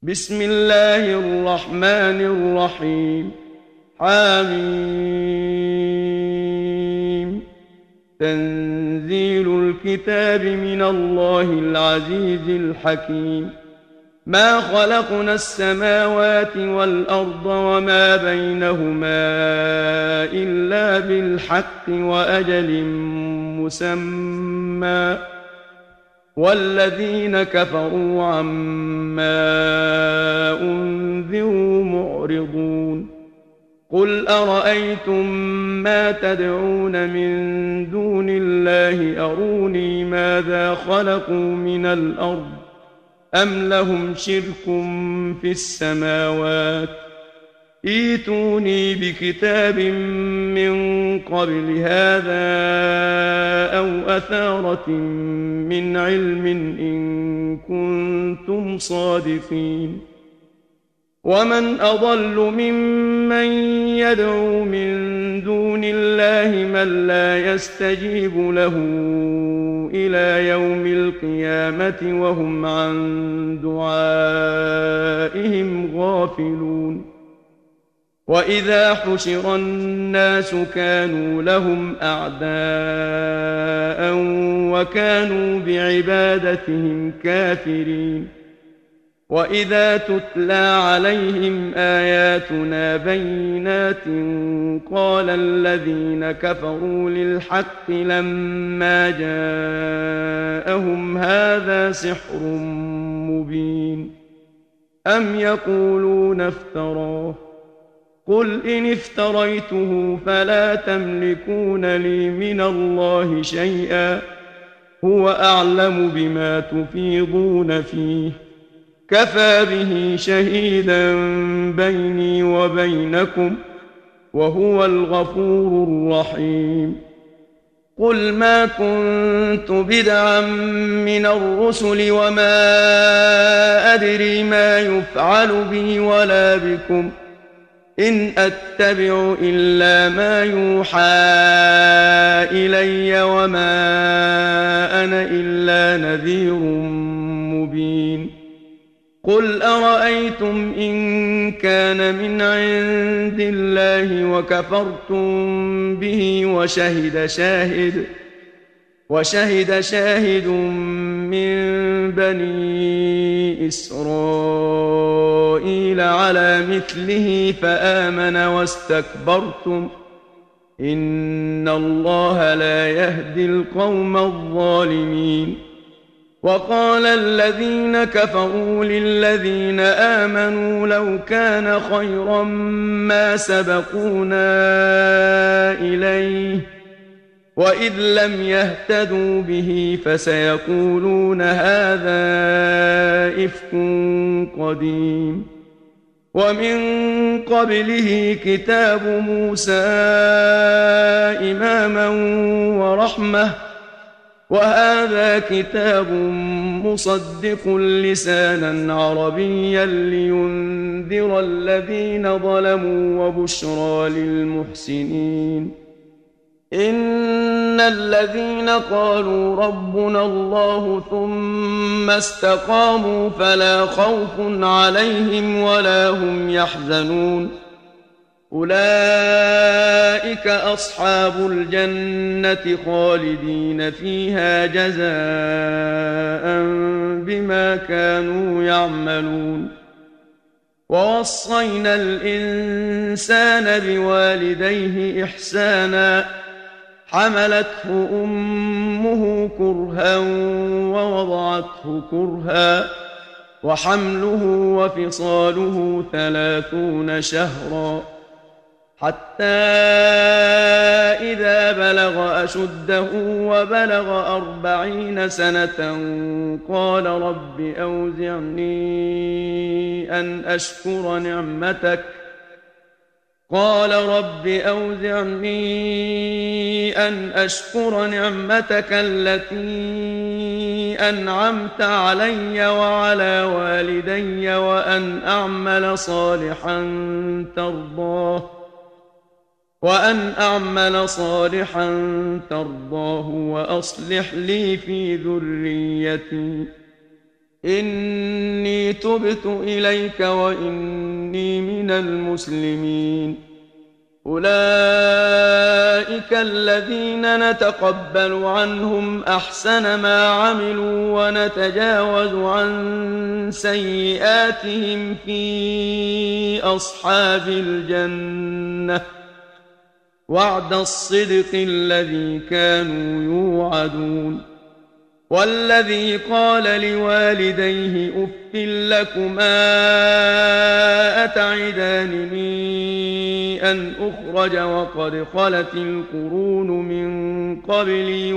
بسم الله الرحمن الرحيم. حميم. تنزيل الكتاب من الله العزيز الحكيم. ما خلقنا السماوات والأرض وما بينهما إلا بالحق وأجل مسمى، والذين كفروا عما أنذروا معرضون. قل أرأيتم ما تدعون من دون الله أروني ماذا خلقوا من الأرض أم لهم شرك في السماوات، ائتوني بكتاب من قبل هذا أو أثارة من علم إن كنتم صادقين. ومن أضل ممن يدعو من دون الله من لا يستجيب له إلى يوم القيامة وهم عن دعائهم غافلون. وإذا حشر الناس كانوا لهم أعداء وكانوا بعبادتهم كافرين. وإذا تتلى عليهم آياتنا بينات قال الذين كفروا للحق لما جاءهم هذا سحر مبين. أم يقولون افتراه، قل إن افتريته فلا تملكون لي من الله شيئا، هو أعلم بما تفيضون فيه، كفى به شهيدا بيني وبينكم وهو الغفور الرحيم. قل ما كنت بدعا من الرسل وما أدري ما يفعل بي ولا بكم، إن أتبع إلا ما يوحى إلي وما أنا إلا نذير مبين. قل أرأيتم إن كان من عند الله وكفرتم به وشهد شاهد من بني إسرائيل على مثله فآمن واستكبرتم، إن الله لا يهدي القوم الظالمين. وقال الذين كفروا للذين آمنوا لو كان خيرا ما سبقونا إليه، وإذ لم يهتدوا به فسيقولون هذا إفك قديم. ومن قبله كتاب موسى إماما ورحمة، وهذا كتاب مصدق لسانا عربيا لينذر الذين ظلموا وبشرى للمحسنين. إن الذين قالوا ربنا الله ثم استقاموا فلا خوف عليهم ولا هم يحزنون، أولئك أصحاب الجنة خالدين فيها جزاء بما كانوا يعملون. ووصينا الإنسان بوالديه إحسانا، حملته أمه كرها ووضعته كرها، وحمله وفصاله 30 شهرا، حتى إذا بلغ أشده وبلغ 40 سنة قال رب أوزعني أن أشكر نعمتك التي أنعمت علي وعلى والدي وأن أعمل صالحا ترضاه وأصلح لي في ذريتي إني تبت إليك وإني من المسلمين. أولئك الذين نتقبل عنهم أحسن ما عملوا ونتجاوز عن سيئاتهم في أصحاب الجنة وعد الصدق الذي كانوا يوعدون. والذي قال لوالديه أف لكما أتعدانني أن أخرج وقد خلت القرون من قبلي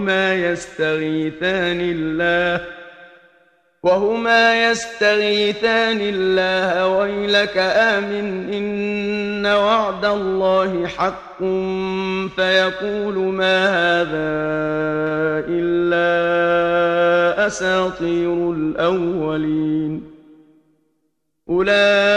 وهما يستغيثان الله ويلك آمن إن وعد الله حق فيقول ما هذا إلا أساطير الأولين. أولئك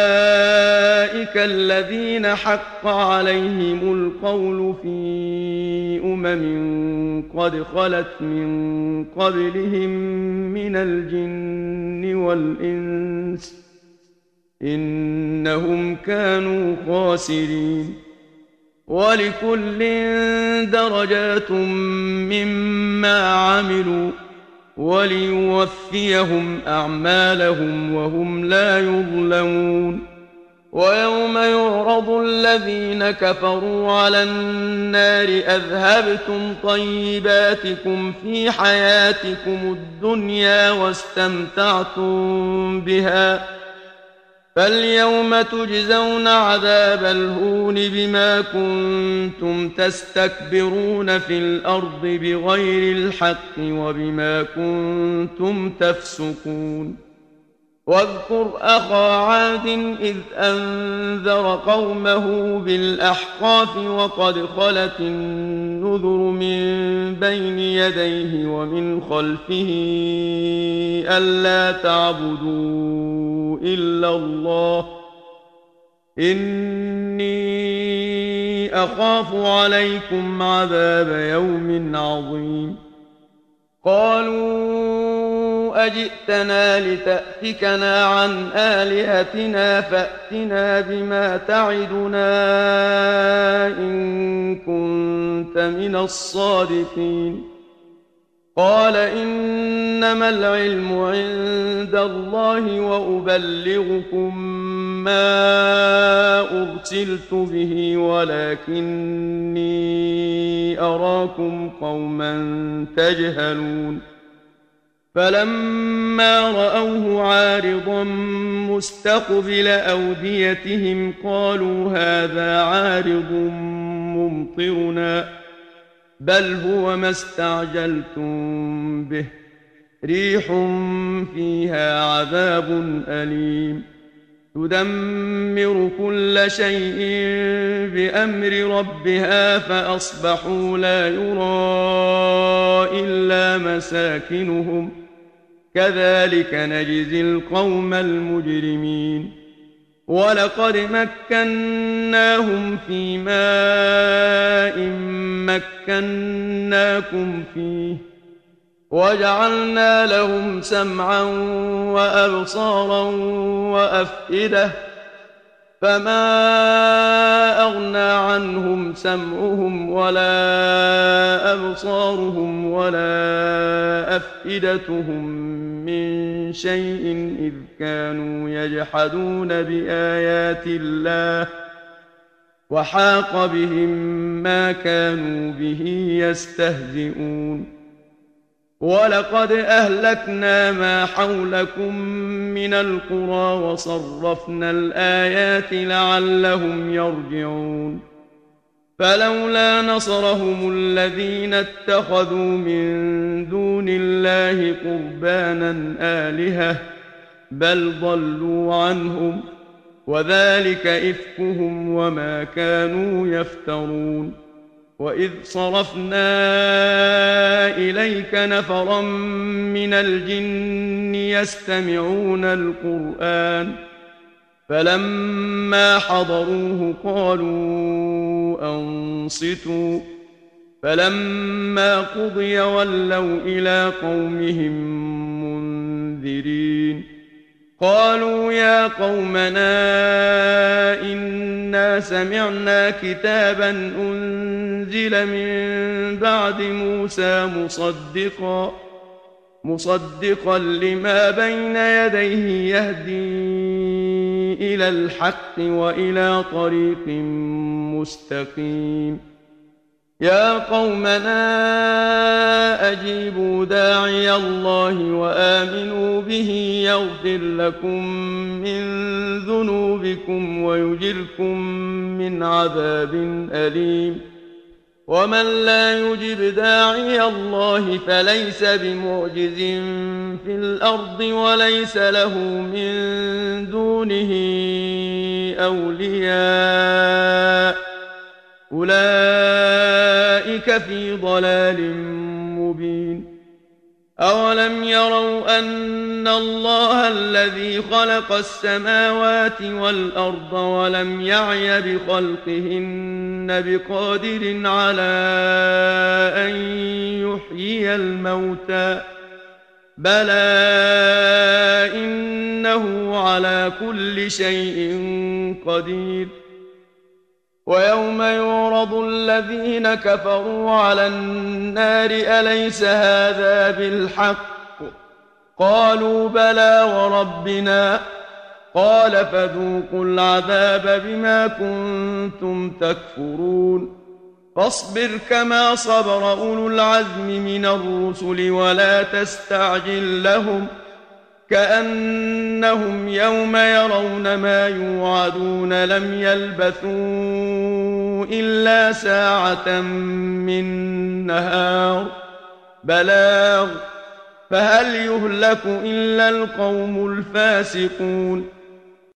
الذين حق عليهم القول في قد خلت من قبلهم من الجن والإنس إنهم كانوا خاسرين. ولكل درجات مما عملوا وليوفيهم أعمالهم وهم لا يظلمون. ويوم يعرض الذين كفروا على النار أذهبتم طيباتكم في حياتكم الدنيا واستمتعتم بها فاليوم تجزون عذاب الهون بما كنتم تستكبرون في الأرض بغير الحق وبما كنتم تفسقون. واذكر أخا عاد إذ أنذر قومه بالأحقاف وقد خلت النذر من بين يديه ومن خلفه ألا تعبدوا إلا الله إني أخاف عليكم عذاب يوم عظيم. قالوا أجئتنا لتأفكنا عن آلهتنا فأتنا بما تعدنا إن كنت من الصادقين. قال إنما العلم عند الله وأبلغكم ما أرسلت به ولكني أراكم قوما تجهلون. فلما رأوه عارضا مستقبل أوديتهم قالوا هذا عارض ممطرنا بل هو ما استعجلتم به ريح فيها عذاب أليم تدمر كل شيء بأمر ربها فأصبحوا لا يرى إلا مساكنهم كذلك نجزي القوم المجرمين. ولقد مكناهم في ماء مكناكم فيه وجعلنا لهم سمعا وأبصارا وأفئدة فما أغنى عنهم سمعهم ولا أبصارهم ولا أفئدتهم من شيء إذ كانوا يجحدون بآيات الله وحاق بهم ما كانوا به يستهزئون. ولقد أهلكنا ما حولكم من القرى وصرفنا الآيات لعلهم يرجعون. فلولا نصرهم الذين اتخذوا من دون الله قربانا آلهة بل ضلوا عنهم وذلك إفكهم وما كانوا يفترون. وإذ صرفنا إليك نفرا من الجن يستمعون القرآن فلما حضروه قالوا أنصتوا فلما قضي ولوا إلى قومهم منذرين. قالوا يا قومنا إنا سمعنا كتابا أنزل من بعد موسى مصدقا لما بين يديه يهدي إلى الحق وإلى طريق مستقيم يا قومنا أجيبوا داعي الله وآمنوا به يغفر لكم من ذنوبكم ويجركم من عذاب أليم ومن لا يجب داعي الله فليس بمعجز في الأرض وليس له من دونه أولياء أولئك في ضلال مبين أولم يروا أن الله الذي خلق السماوات والأرض ولم يعي بخلقهن بقادر على أن يحيي الموتى بلى إنه على كل شيء قدير ويوم يعرض الذين كفروا على النار أليس هذا بالحق قالوا بلى وربنا قال فذوقوا العذاب بما كنتم تكفرون فاصبر كما صبر أولو العزم من الرسل ولا تستعجل لهم كأنهم يوم يرون ما يوعدون لم يلبثوا إلا ساعة من نهار بلاغ فهل يهلك إلا القوم الفاسقون